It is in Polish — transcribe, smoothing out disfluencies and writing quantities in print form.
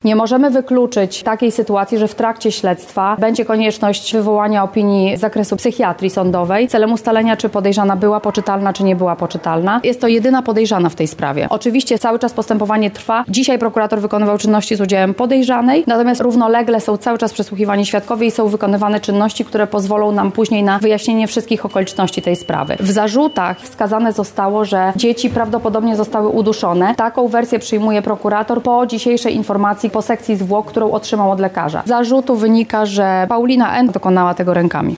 Nie możemy wykluczyć takiej sytuacji, że w trakcie śledztwa będzie konieczność wywołania opinii z zakresu psychiatrii sądowej celem ustalenia, czy podejrzana była poczytalna, czy nie była poczytalna. Jest to jedyna podejrzana w tej sprawie. Oczywiście cały czas postępowanie trwa. Dzisiaj prokurator wykonywał czynności z udziałem podejrzanej, natomiast równolegle są cały czas przesłuchiwani świadkowie i są wykonywane czynności, które pozwolą nam później na wyjaśnienie wszystkich okoliczności tej sprawy. W zarzutach wskazane zostało, że dzieci prawdopodobnie zostały uduszone. Taką wersję przyjmuje prokurator po dzisiejszej informacji po sekcji zwłok, którą otrzymał od lekarza. Z zarzutu wynika, że Paulina N. dokonała tego rękami.